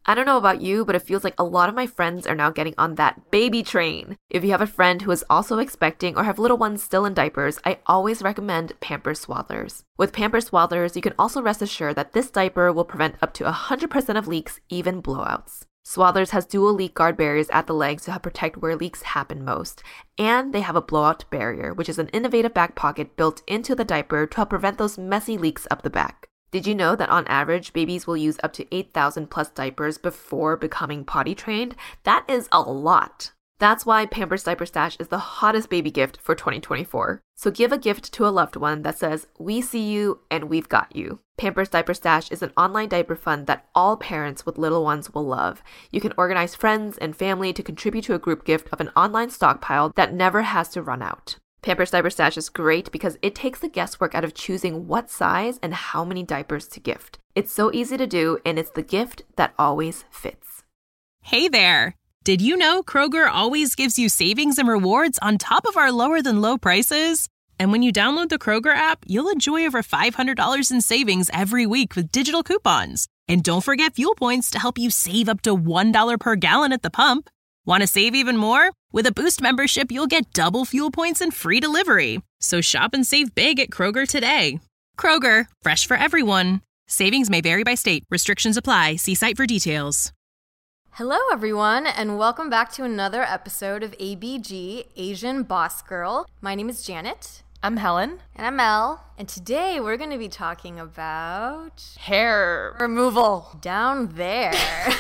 I don't know about you, but it feels like a lot of my friends are now getting on that baby train. If you have a friend who is also expecting or have little ones still in diapers, I always recommend Pampers Swaddlers. With Pampers Swaddlers, you can also rest assured that this diaper will prevent up to 100% of leaks, even blowouts. Swaddlers has dual leak guard barriers at the legs to help protect where leaks happen most. And they have a blowout barrier, which is an innovative back pocket built into the diaper to help prevent those messy leaks up the back. Did you know that on average, babies will use up to 8,000 plus diapers before becoming potty trained? That is a lot. That's why Pampers Diaper Stash is the hottest baby gift for 2024. So give a gift to a loved one that says, "We see you and we've got you." Pampers Diaper Stash is an online diaper fund that all parents with little ones will love. You can organize friends and family to contribute to a group gift of an online stockpile that never has to run out. Pampers Diaper Stash is great because it takes the guesswork out of choosing what size and how many diapers to gift. It's so easy to do, and it's the gift that always fits. Hey there! Did you know Kroger always gives you savings and rewards on top of our lower-than-low prices? And when you download the Kroger app, you'll enjoy over $500 in savings every week with digital coupons. And don't forget fuel points to help you save up to $1 per gallon at the pump. Want to save even more? With a Boost membership, you'll get double fuel points and free delivery. So shop and save big at Kroger today. Kroger, fresh for everyone. Savings may vary by state. Restrictions apply. See site for details. Hello, everyone, and welcome back to another episode of ABG, Asian Boss Girl. My name is Janet. I'm Helen. And I'm Elle. And today we're going to be talking about hair removal down there.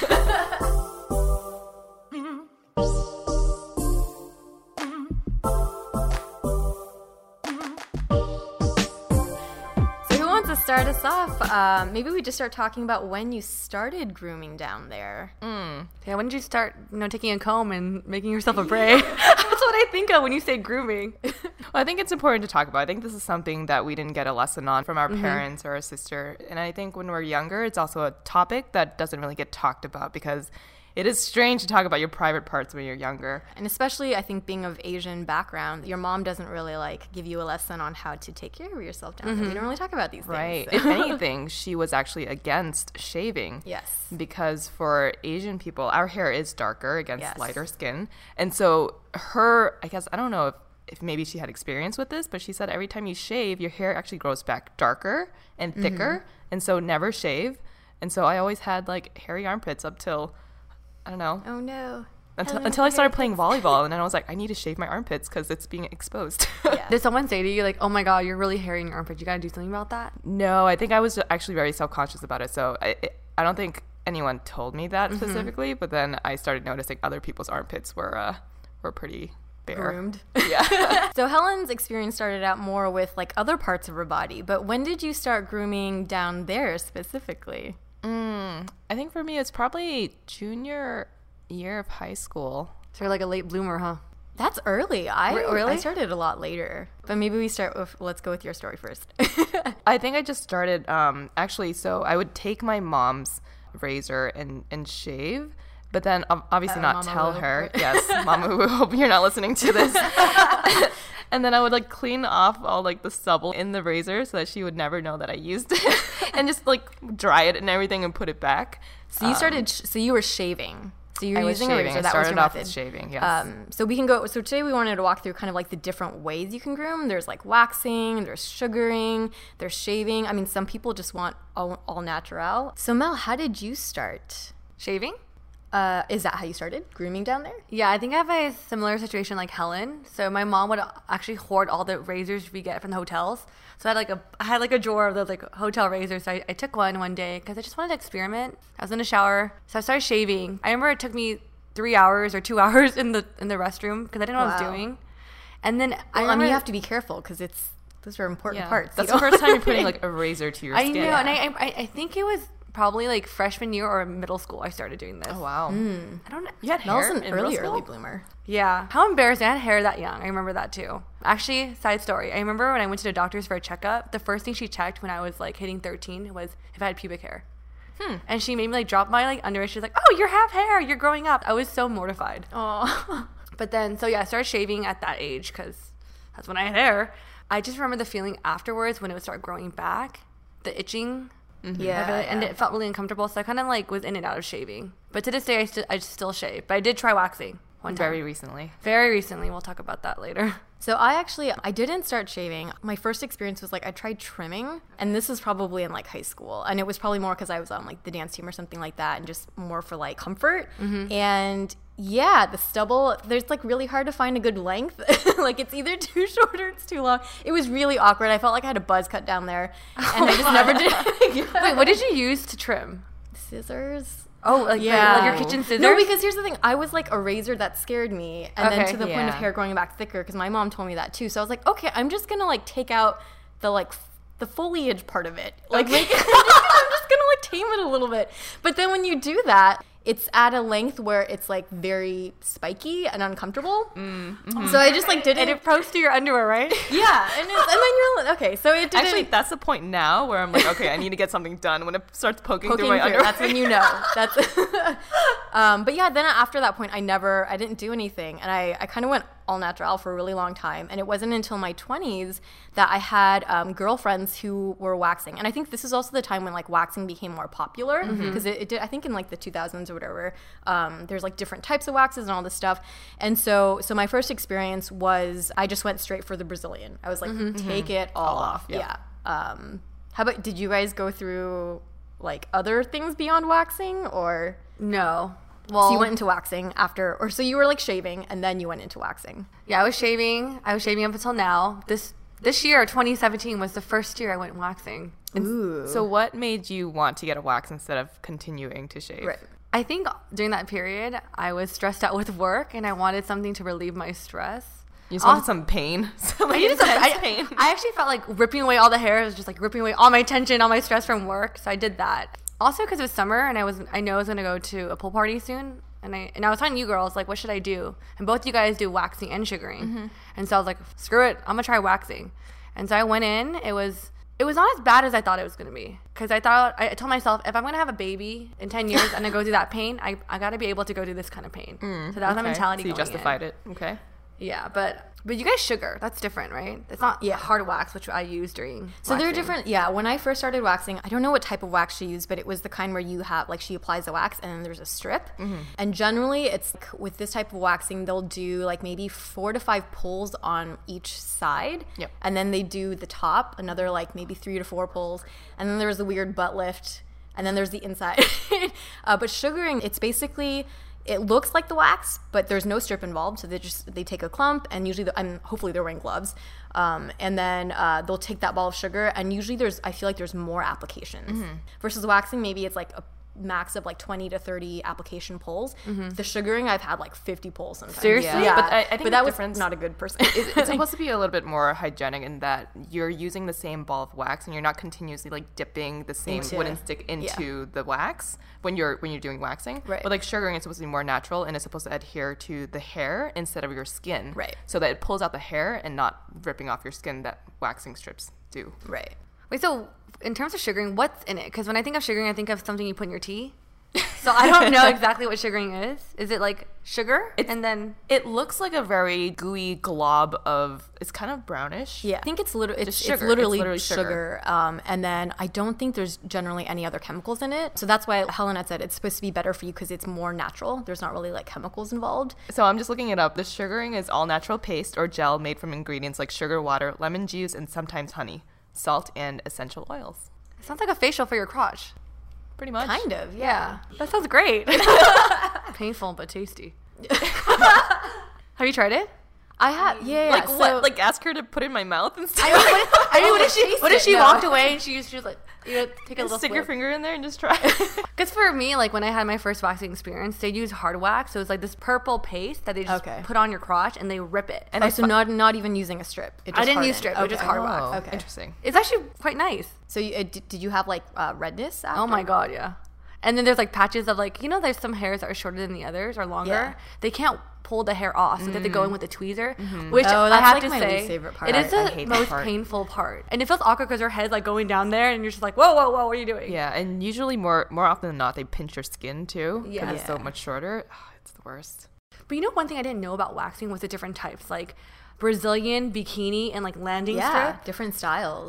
Start us off. Maybe we just start talking about when you started grooming down there. Yeah, when did you start, taking a comb and making yourself a braid? That's what I think of when you say grooming. Well, I think it's important to talk about. I think this is something that we didn't get a lesson on from our parents or our sister. And I think when we're younger, it's also a topic that doesn't really get talked about because it is strange to talk about your private parts when you're younger. And especially, I think, being of Asian background, your mom doesn't really, give you a lesson on how to take care of yourself down there. We don't really talk about these things. Right. If anything, she was actually against shaving. Yes. Because for Asian people, our hair is darker against lighter skin. And so her, I guess, I don't know if maybe she had experience with this, but she said every time you shave, your hair actually grows back darker and thicker. And so never shave. And so I always had, hairy armpits up till, I don't know. Oh, no. Until I started playing volleyball, and then I was like, I need to shave my armpits because it's being exposed. Yeah. Did someone say to you, oh my God, you're really hairy in your armpits, you got to do something about that? No, I think I was actually very self-conscious about it. So I don't think anyone told me that specifically, but then I started noticing other people's armpits were pretty bare. Groomed. Yeah. So Helen's experience started out more with, other parts of her body, but when did you start grooming down there specifically? I think for me, it's probably junior year of high school. So you're like a late bloomer, huh? That's early. Really? I started a lot later. But maybe let's go with your story first. I think I just started, so I would take my mom's razor and shave, but then obviously not tell her. Yes, Mama, we hope you're not listening to this. And then I would clean off all the stubble in the razor so that she would never know that I used it, and just dry it and everything and put it back. So you started. So you were shaving. So you were using a razor. That was your method. With shaving. Yes. So we can go. So today we wanted to walk through kind of the different ways you can groom. There's waxing. There's sugaring. There's shaving. I mean, some people just want all natural. So Mel, how did you start shaving? Is that how you started grooming down there? Yeah, I think I have a similar situation like Helen. So my mom would actually hoard all the razors we get from the hotels. So I had a drawer of those hotel razors. So I took one day because I just wanted to experiment. I was in the shower, so I started shaving. I remember it took me 3 hours or 2 hours in the restroom because I didn't know what I was doing. And then you have to be careful because those are important parts. That's the first time you're putting a razor to your skin. I know, and I think it was probably freshman year or middle school I started doing this. Oh, wow. I don't know. You had hair Mel's an in early bloomer. Yeah. How embarrassing. I had hair that young. I remember that too. Actually, side story. I remember when I went to the doctor's for a checkup, the first thing she checked when I was hitting 13 was if I had pubic hair. And she made me drop my underwear. She's like, oh, you have hair. You're growing up. I was so mortified. Oh. But then, I started shaving at that age because that's when I had hair. I just remember the feeling afterwards when it would start growing back, the itching. Yeah, and it felt really uncomfortable. So I kind of like was in and out of shaving. But to this day, I still shave. But I did try waxing one time. Very recently. Very recently. We'll talk about that later. So I didn't start shaving. My first experience was like I tried trimming, and this was probably in like high school, and it was probably more because I was on like the dance team or something like that, and just more for like comfort. And yeah, the stubble, there's like really hard to find a good length. Like it's either too short or it's too long. It was really awkward. I felt like I had a buzz cut down there, and I just never did it again. Wait, what did you use to trim? Scissors. Oh, like your kitchen scissors? No, because here's the thing. I was like a razor that scared me. And then to the point of Yeah. hair growing back thicker, because my mom told me that too. So I was like, okay, I'm just going to like take out the like the foliage part of it. Like I'm just going to like tame it a little bit. But then when you do that, it's at a length where it's like very spiky and uncomfortable. So I just like did it. And it pokes through your underwear, right? Yeah. And then you're like, okay, so it didn't. Actually, that's the point now where I'm like, okay, I need to get something done. When it starts poking through my through, underwear. that's when you know. That's but yeah, then after that point, I didn't do anything, and I kind of went all natural for a really long time. And it wasn't until my 20s that I had girlfriends who were waxing, and I think this is also the time when like waxing became more popular because it did. I think in like the 2000s or whatever, there's like different types of waxes and all this stuff. And so my first experience was I just went straight for the Brazilian. I was like, take it all off. Yep. Yeah. How about, did you guys go through like other things beyond waxing, or No. Well, so you went into waxing after, or so you were like shaving and then you went into waxing? yeah, I was shaving up until now. This year, 2017, was the first year I went waxing. Ooh. So what made you want to get a wax instead of continuing to shave? Right. I think during that period, I was stressed out with work and I wanted something to relieve my stress. You just wanted some pain. Some intense pain. I actually felt like ripping away all the hair. It was just like ripping away all my tension, all my stress from work. So I did that. Also because it was summer and I know I was going to go to a pool party soon. And I was telling you girls, like, what should I do? And both you guys do waxing and sugaring. And so I was like, screw it. I'm going to try waxing. And so I went in. It was not as bad as I thought it was going to be. Because I told myself, if I'm going to have a baby in 10 years and I go through that pain, I got to be able to go through this kind of pain. So that was my mentality So you going justified in. it. Okay. Yeah, but you guys sugar. That's different, right? It's not hard wax, which I use during So they're waxing. different. Yeah. When I first started waxing, I don't know what type of wax she used, but it was the kind where you have, like, she applies the wax and then there's a strip. And generally it's like, with this type of waxing, they'll do like maybe 4 to 5 pulls on each side. Yep. And then they do the top, another like maybe 3 to 4 pulls. And then there's the weird butt lift. And then there's the inside. But sugaring, it's basically, it looks like the wax, but there's no strip involved. So they take a clump, and usually, hopefully they're wearing gloves. And then they'll take that ball of sugar, and usually I feel like there's more applications. Versus waxing, maybe it's like a max of like 20 to 30 application pulls. The sugaring, I've had like 50 pulls sometimes. Seriously? Yeah. But I think but the that was difference- not a good person. It's supposed to be a little bit more hygienic in that you're using the same ball of wax and you're not continuously like dipping the same wooden stick into the wax when you're doing waxing. Right. But like sugaring is supposed to be more natural and it's supposed to adhere to the hair instead of your skin. Right. So that it pulls out the hair and not ripping off your skin that waxing strips do. Right. Wait, so in terms of sugaring, what's in it? Because when I think of sugaring, I think of something you put in your tea. So I don't know exactly what sugaring is. Is it like sugar? And then It looks like a very gooey glob of, it's kind of brownish. Yeah, I think it's literally Just it's sugar. literally, It's literally sugar. And then I don't think there's generally any other chemicals in it. So that's why Helen had said it's supposed to be better for you because it's more natural. There's not really like chemicals involved. So I'm just looking it up. The sugaring is all natural paste or gel made from ingredients like sugar, water, lemon juice, and sometimes honey, salt, and essential oils. it sounds like a facial for your crotch. Pretty much. Kind of, Yeah. That sounds great. Painful but tasty. Have you tried it? I have, yeah. Like so, what? Like ask her to put it in my mouth instead? I mean, what if she No. walked away and she was like, take a little Stick your flip? finger in there and just try. Because for me, like when I had my first waxing experience, they use hard wax. So it's like this purple paste that they just Okay. put on your crotch and they rip it. and so not even using a strip. It just I didn't use hardened. strip. It was just Okay. hard wax. Oh, Okay. interesting. It's actually quite nice. So did you have like redness after? Oh my god, yeah. And then there's like patches of like, there's some hairs that are shorter than the others or longer. Yeah. They can't pull the hair off, so they have to go in with a tweezer, which Oh, I that's, have like, to my say, least favorite part. it is I the hate that most part. painful part, and it feels awkward because her head's like going down there, and you're just like, whoa, whoa, whoa, what are you doing? Yeah, and usually more often than not, they pinch your skin too because Yeah. it's so much shorter. It's the worst. But one thing I didn't know about waxing was the different types, like Brazilian, bikini, and like landing strip. different styles.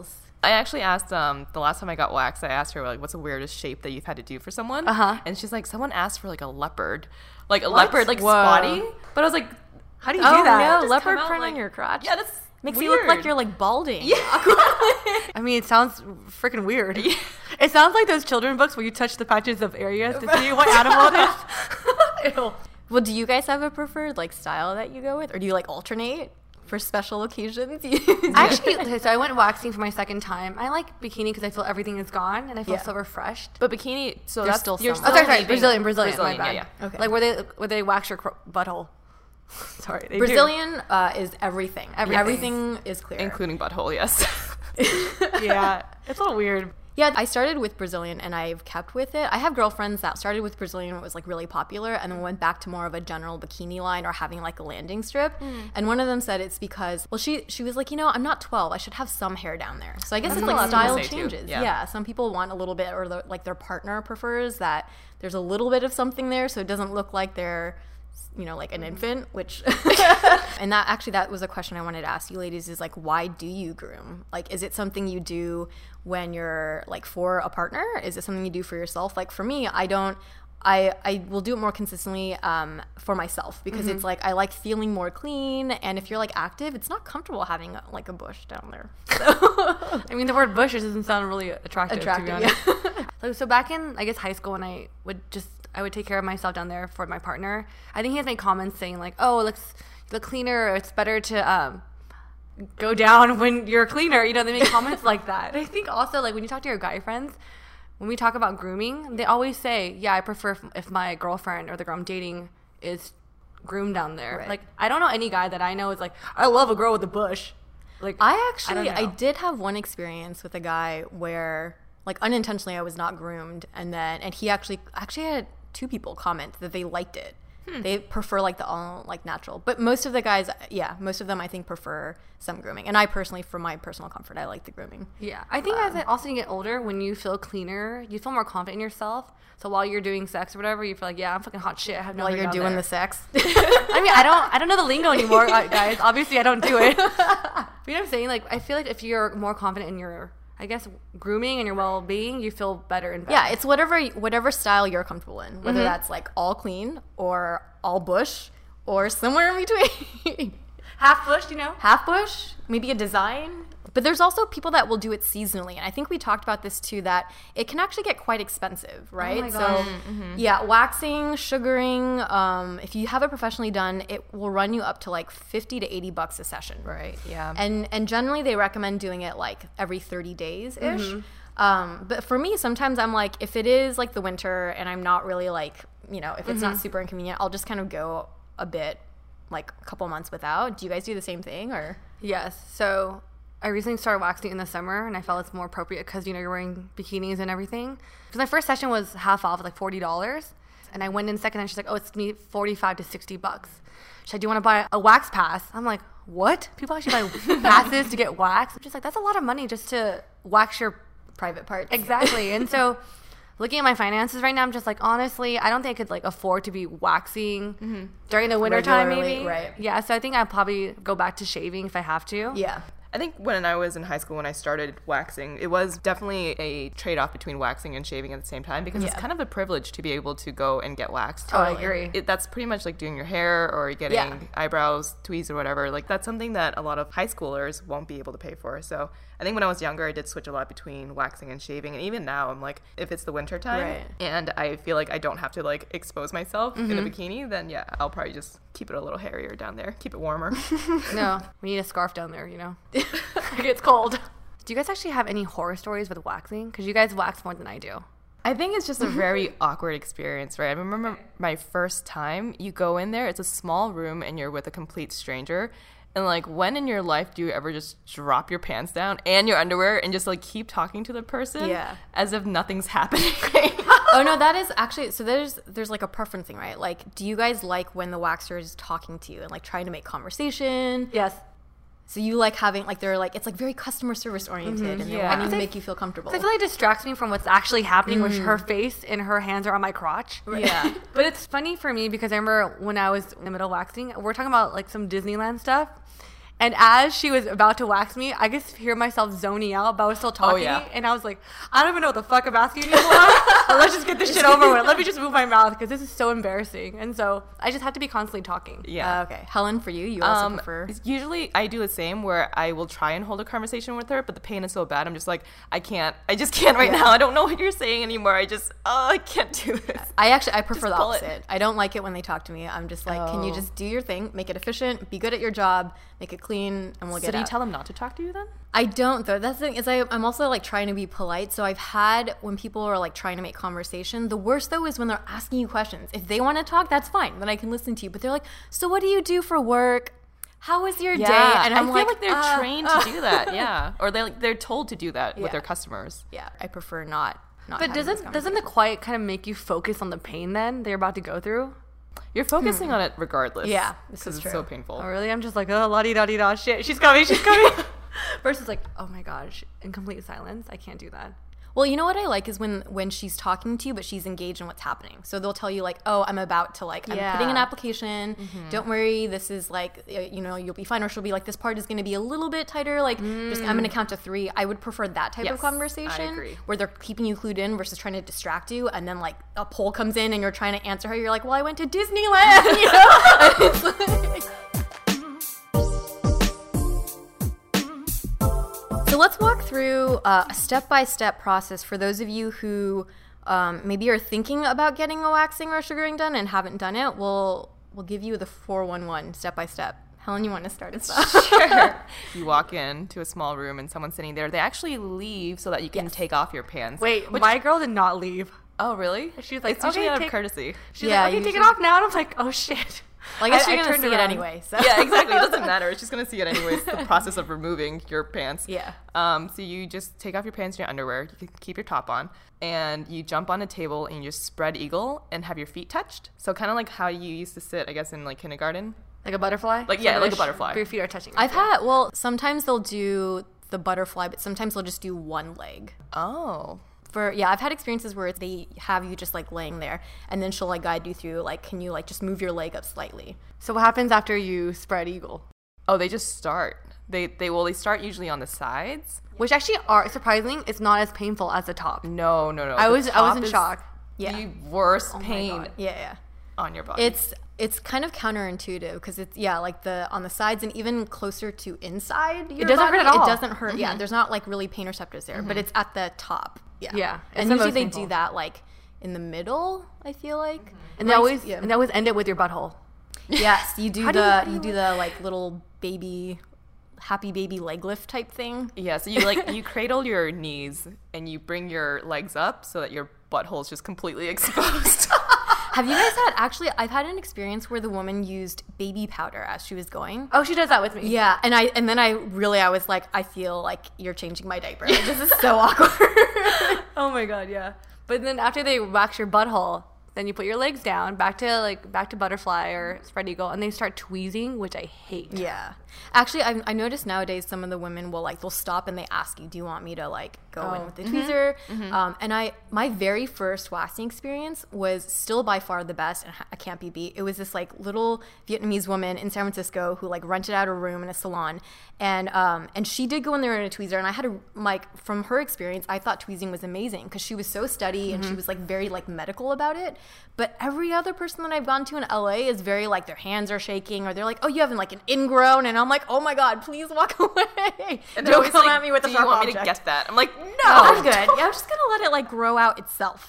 I actually asked the last time I got waxed, I asked her like, what's the weirdest shape that you've had to do for someone? And she's like, someone asked for like a leopard, leopard, like spotty. But I was like, how do you do that? No, leopard print on your crotch. Yeah, that's makes weird. you look like you're like balding. Yeah. I mean, it sounds freaking weird. Yeah. It sounds like those children books where you touch the patches of areas to see what animal it is. Ew. Well, do you guys have a preferred like style that you go with, or do you like alternate for special occasions? Actually, so I went waxing for my second time. I like bikini because I feel everything is gone and I feel so refreshed. But bikini, so There's that's still you're some. still sorry, leaving- Brazilian. My bad. Yeah. Okay. Like where they wax your butthole. Sorry, they Brazilian is everything. Everything is clear, including butthole. Yes. Yeah, it's a little weird. Yeah, I started with Brazilian and I've kept with it. I have girlfriends that started with Brazilian when it was like really popular and then went back to more of a general bikini line or having like a landing strip. And one of them said it's because, well, she was like, I'm not 12. I should have some hair down there. So I guess it's like style changes. Yeah, some people want a little bit, or like their partner prefers that there's a little bit of something there so it doesn't look like they're like an infant, which and that was a question I wanted to ask you ladies, is like, why do you groom? Like, is it something you do when you're like for a partner? Is it something you do for yourself? Like for me, I will do it more consistently for myself because it's like I like feeling more clean, and if you're like active, it's not comfortable having like a bush down there. So I mean, the word bush doesn't sound really attractive to be honest. So back in, I guess, high school, when I would take care of myself down there for my partner, I think he has made comments saying like, oh, it looks cleaner, it's better to go down when you're cleaner. They make comments like that. And I think also, like, when you talk to your guy friends, when we talk about grooming, they always say, yeah, I prefer if my girlfriend or the girl I'm dating is groomed down there. Right. Like, I don't know any guy that I know is like, I love a girl with a bush. Like, I did have one experience with a guy where, like, unintentionally I was not groomed, and he actually had two people comment that they liked it. They prefer like the all like natural, but most of the guys, most of them I think prefer some grooming. And I personally, for my personal comfort, I like the grooming. Yeah, I think as you get older, when you feel cleaner, you feel more confident in yourself. So while you're doing sex or whatever, you feel like, yeah, I'm fucking hot shit. I have no. While you're doing the sex. I mean, I don't know the lingo anymore, guys. Obviously, I don't do it. But you know what I'm saying? Like, I feel like if you're more confident in your, I guess, grooming and your well-being, you feel better and better. Yeah, it's whatever style you're comfortable in, whether that's like all clean or all bush or somewhere in between. Half bush, half bush, maybe a design. But there's also people that will do it seasonally, and I think we talked about this too, that it can actually get quite expensive, right? Oh my gosh. Yeah, waxing, sugaring, if you have it professionally done, it will run you up to like $50 to $80 a session. Right. Yeah. And generally they recommend doing it like every 30 days ish. But for me, sometimes I'm like, if it is like the winter and I'm not really like, if it's not super inconvenient, I'll just kind of go a bit, like a couple months without. Do you guys do the same thing, or? Yes. So I recently started waxing in the summer, and I felt it's more appropriate because, you're wearing bikinis and everything. Because my first session was half off, like $40. And I went in second, and she's like, oh, it's me $45 to $60. She's like, do you want to buy a wax pass? I'm like, what? People actually buy passes to get waxed? I'm just like, that's a lot of money just to wax your private parts. Exactly. And so looking at my finances right now, I'm just like, honestly, I don't think I could like afford to be waxing during the winter time, maybe. Right. Yeah. So I think I'll probably go back to shaving if I have to. Yeah. I think when I was in high school, when I started waxing, it was definitely a trade-off between waxing and shaving at the same time, because it's kind of a privilege to be able to go and get waxed. Totally. I agree. That's pretty much like doing your hair or getting eyebrows tweezed or whatever. Like, that's something that a lot of high schoolers won't be able to pay for. So I think when I was younger, I did switch a lot between waxing and shaving. And even now, I'm like, if it's the winter time and I feel like I don't have to like expose myself in a bikini, then I'll probably just keep it a little hairier down there, keep it warmer. No, we need a scarf down there, It's cold. Do you guys actually have any horror stories with waxing? Because you guys wax more than I do. I think it's just a very awkward experience, right? I remember my first time, you go in there, it's a small room and you're with a complete stranger. And like, when in your life do you ever just drop your pants down and your underwear and just like keep talking to the person as if nothing's happening? Oh no, that is actually, so there's like a preference thing, right? Like, do you guys like when the waxer is talking to you and like trying to make conversation? Yes. So you like having, like, they're like, it's like very customer service oriented and they're wanting to make you feel comfortable. I feel like it distracts me from what's actually happening with her face and her hands are on my crotch. Yeah. But it's funny for me because I remember when I was in the middle of waxing, we're talking about like some Disneyland stuff. And as she was about to wax me, I could hear myself zoning out, but I was still talking. And I was like, I don't even know what the fuck I'm asking anymore. Let's just get this shit over with. Let me just move my mouth because this is so embarrassing. And so I just had to be constantly talking. Yeah. Okay. Helen, for you also prefer? Usually I do the same where I will try and hold a conversation with her, but the pain is so bad. I'm just like, I just can't right now. I don't know what you're saying anymore. I can't do this. I prefer the opposite. I don't like it when they talk to me. I'm just like, can you just do your thing, make it efficient, be good at your job, make it clean, and we'll get out. So do you tell them not to talk to you then? I don't, though. That's the thing is I'm also like trying to be polite. So I've had when people are like trying to make conversation, the worst though is when they're asking you questions. If they want to talk, that's fine. Then I can listen to you. But they're like, so what do you do for work? How was your day? And I feel like they're trained to do that. Yeah. Or they're told to do that with their customers. Yeah. I prefer not But doesn't the quiet kind of make you focus on the pain then they're about to go through? You're focusing on it regardless. Yeah, because it's so painful. Oh, really? I'm just like, oh, la-di-da-di-da, shit. She's coming. Versus like, oh my gosh, in complete silence. I can't do that. Well, you know what I like is when she's talking to you, but she's engaged in what's happening. So they'll tell you like, oh, I'm about to I'm putting an application. Don't worry. This is like, you'll be fine. Or she'll be like, this part is going to be a little bit tighter. Like, just I'm going to count to 3. I would prefer that type of conversation. I agree. Where they're keeping you clued in versus trying to distract you. And then like a poll comes in and you're trying to answer her. You're like, well, I went to Disneyland, It's like, so let's walk through a step-by-step process for those of you who maybe are thinking about getting a waxing or sugaring done and haven't done it. We'll give you the 411 step-by-step. Helen, you want to start us off? Sure. You walk into a small room and someone's sitting there. They actually leave so that you can take off your pants. Wait, my girl did not leave. Oh, really? She's like, it's usually out of courtesy. She's like, okay, take it off now. And I'm like, oh, shit. Well, I guess you're going to see it anyway. So. Yeah, exactly. It doesn't matter. She's going to see it anyway. It's the process of removing your pants. Yeah. So you just take off your pants and your underwear. You can keep your top on. And you jump on a table and you just spread eagle and have your feet touched. So kind of like how you used to sit, I guess, in like kindergarten. Like a butterfly? Like a butterfly. But your feet are touching. Sometimes they'll do the butterfly, but sometimes they'll just do one leg. Oh. I've had experiences where they have you just like laying there and then she'll like guide you through like, can you like just move your leg up slightly? So what happens after you spread eagle? Oh, they just start. They start usually on the sides. Which actually are surprising. It's not as painful as the top. No. I was in shock. Yeah. The worst pain on your body. It's kind of counterintuitive because it's like on the sides and even closer to inside your it doesn't body, hurt at all. It doesn't hurt. Yeah, there's not like really pain receptors there, but it's at the top. Yeah. And usually they do that like in the middle, I feel like. And they always end it with your butthole. Yes, you do the like little baby happy baby leg lift type thing. Yeah, so you cradle your knees and you bring your legs up so that your butthole is just completely exposed. Have you guys I've had an experience where the woman used baby powder as she was going. Oh, she does that with me. Yeah, and then I was like, I feel like you're changing my diaper. Like, this is so awkward. Oh my God, yeah. But then after they wax your butthole, then you put your legs down, back to butterfly or spread eagle, and they start tweezing, which I hate. Yeah. Actually, I noticed nowadays some of the women they'll stop and they ask you, do you want me to like go in with the tweezer? And my very first waxing experience was still by far the best and I can't be beat. It was this like little Vietnamese woman in San Francisco who like rented out a room in a salon and she did go in there in a tweezer and I had from her experience, I thought tweezing was amazing because she was so steady and she was like very like medical about it. But every other person that I've gone to in LA is very like their hands are shaking or they're like, oh, you have like an ingrown, and I'm like, oh my God, please walk away. And don't come at me with do a you sharp want object. me to get that? I'm like, no, I'm good. Yeah, I'm just gonna let it like grow out itself,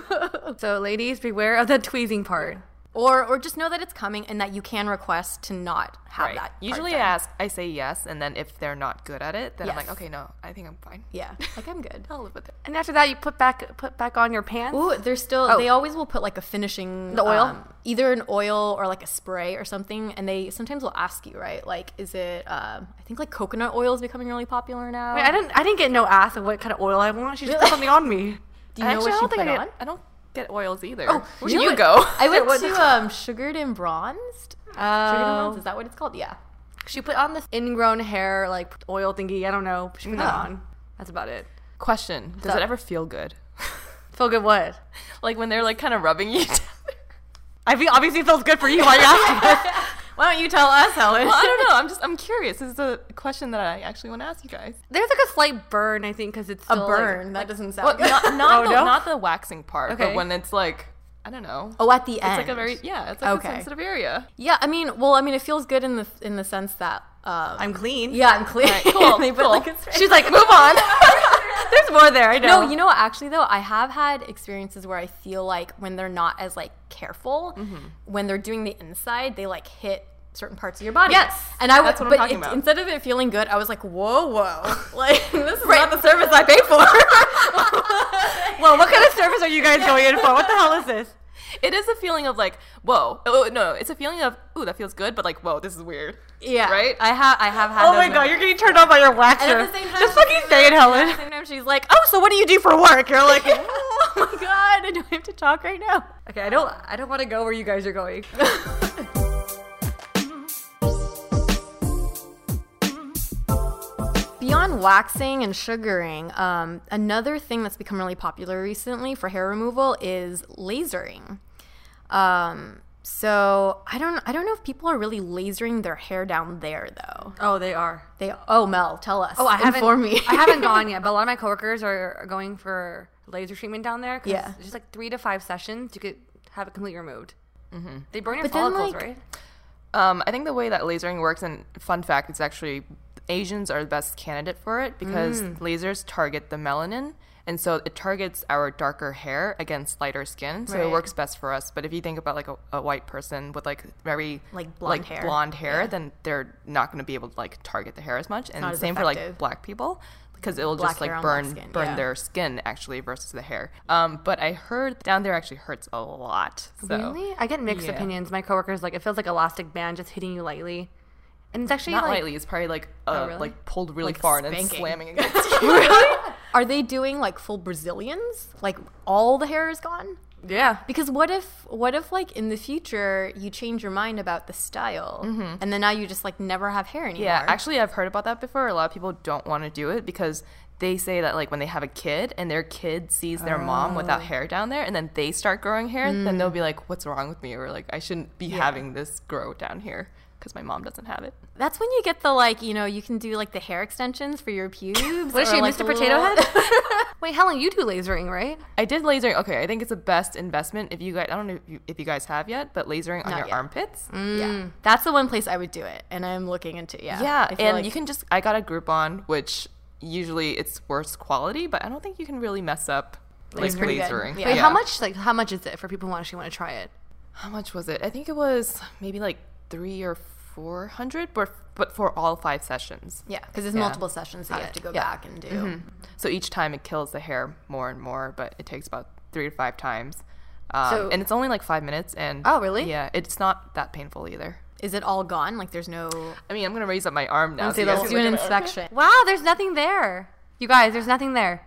So ladies, beware of the tweezing part. Or just know that it's coming and that you can request to not have that. Usually I say yes, and then if they're not good at it, then I'm like, okay, no, I think I'm fine. Yeah, like I'm good. I'll live with it. And after that, you put back on your pants. Ooh, there's still they always will put like a finishing oil, either an oil or like a spray or something, and they sometimes will ask you, right? Like, is it? I think like coconut oil is becoming really popular now. Wait, I didn't get no ask of what kind of oil I want. She just put something on me. Do you know what she put on? I don't get oils either. Oh, where do you go? I went to Sugared and Bronzed. Sugared and Bronzed, is that what it's called? Yeah. She put on this ingrown hair like oil thingy. I don't know. She put that on. That's about it. Question: does it ever feel good? Feel good what? Like when they're like kind of rubbing you down. I feel obviously it feels good for you. Why are you asking? Why don't you tell us, Helen? Well, I don't know. I'm curious. This is a question that I actually want to ask you guys. There's like a slight burn, I think, because it's A still burn. Like, That doesn't sound Well, good. not the waxing part, Okay. but when it's like, I don't know. Oh, at the end. It's like a very, it's like Okay. a sensitive area. Yeah, I mean, it feels good in the sense that I'm clean. yeah, I'm clean. Right, cool, They put, cool. like, a straight- She's like, move on. There's more there. I know. No, you know what, actually though, I have had experiences where I feel like when they're not as like careful, when they're doing the inside, they like hit certain parts of your body. Yes, and I would, that's what I'm but talking about. instead of it feeling good, I was like, whoa, like this is not the service I paid for. Well, what kind of service are you guys going in for? What the hell is this? It is a feeling of like, whoa. Oh, no, it's a feeling of, ooh, that feels good, but like, whoa, this is weird. Yeah, Right? I have had. Oh those my God, moments. you're getting turned on by your waxer. And at the same time, Just fucking say it, Helen. At the same time, she's like, oh, so what do you do for work? You're like, oh my God, do I have to talk right now? Okay, I don't want to go where you guys are going. Beyond waxing and sugaring, another thing that's become really popular recently for hair removal is lasering. So I don't know if people are really lasering their hair down there though. Oh, they are. Mel, tell us. Oh, I haven't. Inform me. I haven't gone yet, but a lot of my coworkers are going for laser treatment down there. 'Cause Yeah. it's just like 3 to 5 sessions. You could have it completely removed. Mm-hmm. They burn your But then, follicles, like- right? I think the way that lasering works, and fun fact, it's actually Asians are the best candidate for it because lasers target the melanin, and so it targets our darker hair against lighter skin. So Right. it works best for us. But if you think about like a white person with like very Like blonde hair. blonde hair, Yeah. then they're not going to be able to like target the hair as much. And not as same for effective. like black people, because it'll Black just like hair on black burn skin, burn yeah. their skin actually versus the hair. But I heard down there actually hurts a lot. So. Really? I get mixed Yeah. opinions. My coworkers like it feels like elastic band just hitting you lightly, and it's actually Not like, lightly. It's probably like really? like pulled really Like far and then spanking. slamming against you. Are they doing like full Brazilians? Like all the hair is gone? Yeah. Because what if like in the future you change your mind about the style and then now you just like never have hair anymore? Yeah, actually, I've heard about that before. A lot of people don't want to do it because they say that like when they have a kid and their kid sees their mom without hair down there and then they start growing hair, then they'll be like, what's wrong with me? Or like, I shouldn't be having this grow down here because my mom doesn't have it. That's when you get the like, you can do like the hair extensions for your pubes. What is or, she, like, Mr. the Potato little- Head? Wait, Helen, you do lasering, right? I did lasering. Okay, I think it's the best investment if you guys, I don't know if you guys have yet, but lasering on Not your yet. armpits. Yeah. That's the one place I would do it. And I'm looking into, Yeah, I feel and like- you can just, I got a Groupon, which usually it's worse quality, but I don't think you can really mess up like It's pretty good. lasering. Yeah. Wait, how much is it for people who actually want to try it? How much was it? I think it was maybe like 300 or 400, but for all 5 sessions. Yeah, because there's Yeah. multiple sessions that you have to go back and do. So each time it kills the hair more and more, but it takes about 3 to 5 times. So- And it's only like 5 minutes. And Oh, really? Yeah, it's not that painful either. Is it all gone? Like there's no... I mean, I'm gonna raise up my arm now. Let's so you guys do can an look at my armpit. inspection. Wow, there's nothing there. You guys, there's nothing there.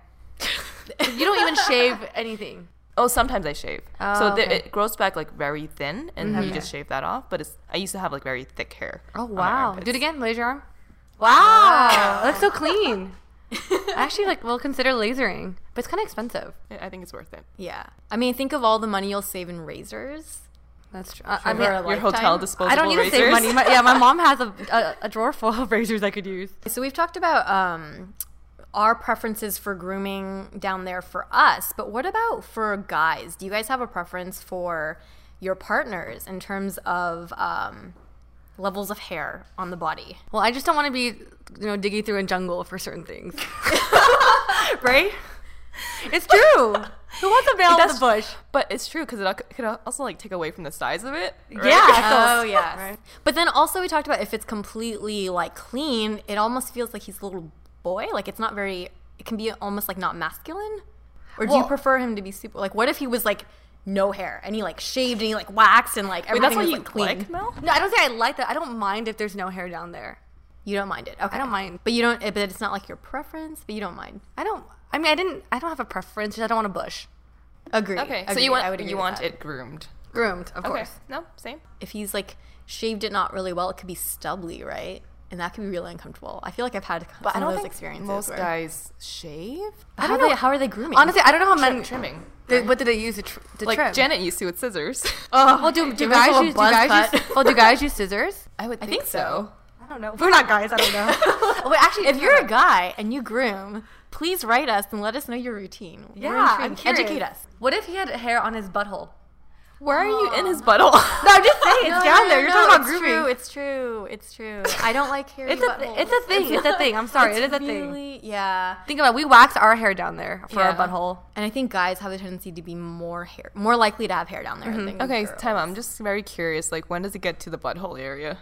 You don't even shave anything. Oh, sometimes I shave. Oh, so okay. it grows back like very thin, and you just shave that off. But I used to have like very thick hair. Oh, on my wow. armpits. Do it again. Laser your arm. Wow. That looks so clean. I actually will consider lasering, but it's kind of expensive. I think it's worth it. Yeah. I mean, think of all the money you'll save in razors. That's true. For a Your hotel lifetime. disposable I don't need to save razors. money. My mom has a drawer full of razors I could use. So we've talked about our preferences for grooming down there for us, but what about for guys? Do you guys have a preference for your partners in terms of levels of hair on the body? Well, I just don't want to be, digging through a jungle for certain things. Right? It's true. Who wants a veil in the bush? But it's true because it could also like take away from the size of it. Right? Yeah. Oh, yes. Right. But then also we talked about if it's completely like clean, it almost feels like he's a little boy. Like it's not very, it can be almost like not masculine. Or do you Well- prefer him to be super, like what if he was like no hair and he like shaved and he like waxed and like Wait, everything that's what was you like clean? like, Mel? No, I don't think I like that. I don't mind if there's no hair down there. You don't mind it. Okay. I don't mind. But you don't, but it's not like your preference, but you don't mind. I don't have a preference. Just I don't want to bush. Agree. Okay, so Agree. you I would want agree you with want that. it groomed. Groomed, of Okay. course. No, same. If he's like shaved it not really well, it could be stubbly, right? and that can be really uncomfortable. I feel like I've had some of those experiences. Most where, guys shave. I don't know. How are they grooming? Honestly, I don't know how men Trimming. What do they use to Like trim? Janet used to with scissors. Well, do guys use scissors? I would I think so. I don't know. We're not guys. I don't know. Wait, actually, if you're a guy and you groom, please write us and let us know your routine. I'm curious. Educate us. What if he had hair on his butthole? Where are you in his butthole? No, I'm just saying. It's down there. You're talking about grooming. It's true. I don't like hairy It's a thing. It's a thing. I'm sorry. It is a really, thing. Yeah. Think about it. We wax our hair down there for our butthole. And I think guys have a tendency to be more likely to have hair down there. Than Okay, girls. time out. I'm just very curious. Like, when does it get to the butthole area?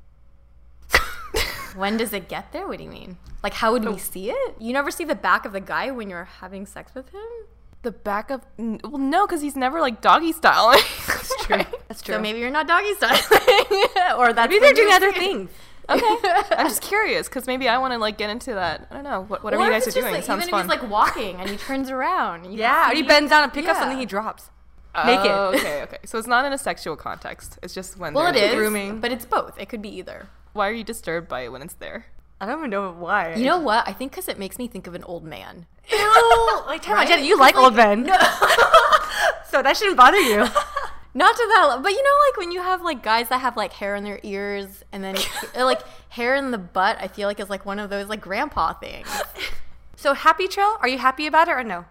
When does it get there? What do you mean? Like, how would we see it? You never see the back of the guy when you're having sex with him? The back of well, no, because he's never like doggy style. That's true. That's true. So maybe you're not doggy styling, or that's Maybe they're doing other things. Okay, I'm just curious because maybe I want to like get into that. I don't know. Whatever you guys are doing, it sounds even fun. if he's like walking and he turns around. You Yeah, or he bends down and picks up Yeah. something he drops. Naked. Oh, okay. So it's not in a sexual context. It's just when. Well, it they're is grooming. but it's both. It could be either. Why are you disturbed by it when it's there? I don't even know why. You know what? I think because it makes me think of an old man. Ew! Like, tell Right? Jenny, you like old men. No. So that shouldn't bother you. Not to that, but you know, like when you have like guys that have like hair in their ears and then like hair in the butt, I feel like is like one of those like grandpa things. So happy trail? Are you happy about it or no?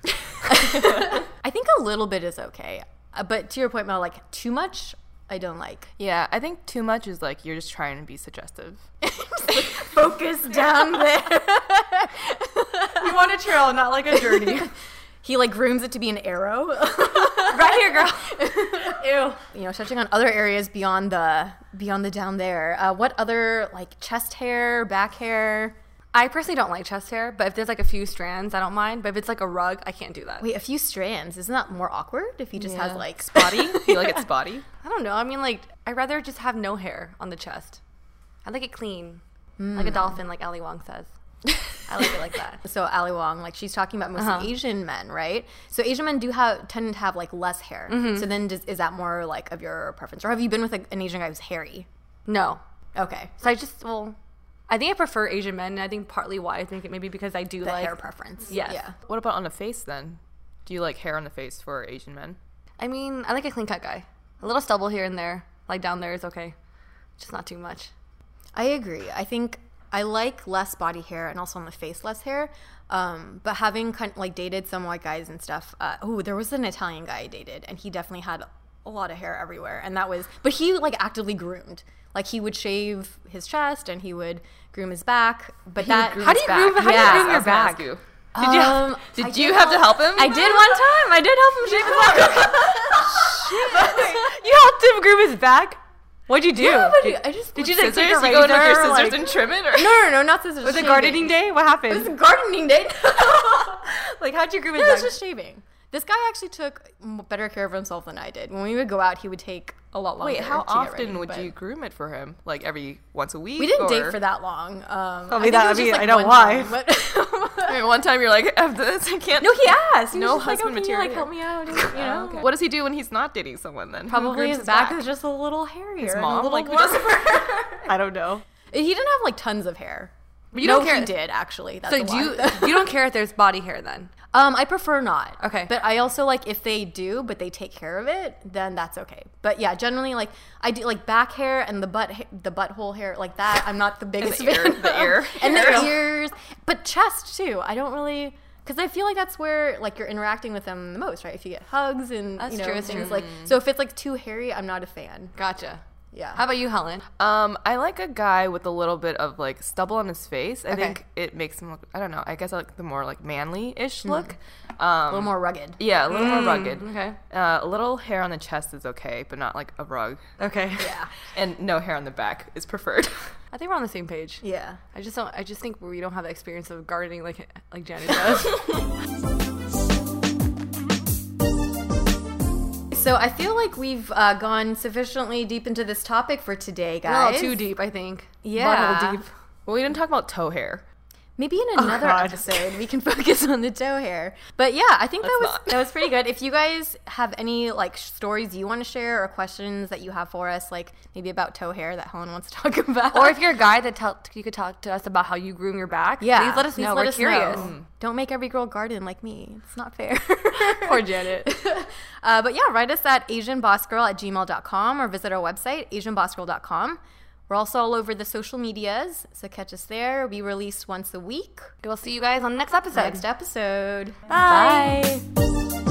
I think a little bit is okay, but to your point, Mel, like too much, I don't like. Yeah, I think too much is like you're just trying to be suggestive. Focus down there. You want a trail, not like a journey. He like grooms it to be an arrow. Right here, girl. Ew. You know, touching on other areas beyond the down there. What other like chest hair, back hair? I personally don't like chest hair, but if there's like a few strands, I don't mind. But if it's like a rug, I can't do that. Wait, a few strands. Isn't that more awkward if he just has like Spotty? You feel like it's spotty? I don't know. I mean, like, I'd rather just have no hair on the chest. I like it clean. Like a dolphin, like Ali Wong says. I like it like that. So Ali Wong, like she's talking about mostly Asian men, right? So Asian men do tend to have like less hair. So then is that more like of your preference, or have you been with an Asian guy who's hairy? No. Okay, So I think I prefer Asian men. And I think partly why I think it maybe because I do the like hair preference. Yes. Yeah. What about on the face then? Do you like hair on the face for Asian men? I mean, I like a clean cut guy. A little stubble here and there, like down there, is okay. Just not too much. I agree. I think I like less body hair and also on the face less hair. But having kind of like dated some white guys and stuff. There was an Italian guy I dated, and he definitely had a lot of hair everywhere, and but he like actively groomed. Like he would shave his chest and he would groom his back. But how do you groom your back? Did you have to help him? I did one time. I did help him shave his back. You helped him groom his back? What'd you do? Yeah, but I just Did you Scissors? like take a You go in with your razor, scissors like- and trim it? Or? No, not scissors. Was it shaving. gardening day? What happened? It was gardening day. Like, how'd you groom his It was back? just shaving. This guy actually took better care of himself than I did. When we would go out, he would take a lot longer. Wait, how to get often ready, would but you groom it for him? Like every once a week? We didn't or? date for that long. I mean, think that- it was I just, mean, like, I know one why. time, but I mean, one time you're like, after this, I can't. no, he asked. He was No just like, husband oh, can you, material. like help me out? And, you know, Okay. What does he do when he's not dating someone then? Who probably grooms his back is just a little hairier. His and mom? a little Like, who warmer. doesn't- I don't know. He didn't have like tons of hair. But you no, don't care. he did actually. That's So a do you lot. you don't care if there's body hair then? I prefer not. Okay. But I also like if they do, but they take care of it, then that's okay. But yeah, generally like I do like back hair and the butthole hair like that. I'm not the biggest the ear, fan the of. ear. And the ears, but chest too. I don't really because I feel like that's where like you're interacting with them the most, right? If you get hugs and That's you know true, that's things true. like so if it's like too hairy, I'm not a fan. Gotcha. Yeah. How about you, Helen? I like a guy with a little bit of like stubble on his face. I Okay. think it makes him look. I don't know. I guess I like the more like manly-ish look. a little more rugged. Yeah, a little more rugged. Okay. A little hair on the chest is okay, but not like a rug. Okay. Yeah. And no hair on the back is preferred. I think we're on the same page. Yeah. I just think we don't have the experience of gardening like Janet does. So I feel like we've gone sufficiently deep into this topic for today, A guys. little too deep, I think. Yeah. Butthole deep. Well, we didn't talk about toe hair. Maybe in another episode we can focus on the toe hair. But yeah, I think that was pretty good. If you guys have any like stories you want to share or questions that you have for us, like maybe about toe hair that Helen wants to talk about, or if you're a guy that you could talk to us about how you groom your back, please let us know. We're curious. Don't make every girl garden like me. It's not fair. Poor Janet. But yeah, write us at asianbossgirl@gmail.com or visit our website, asianbossgirl.com. We're also all over the social medias, so catch us there. We release once a week. We'll see you guys on the next episode. Bye. Bye.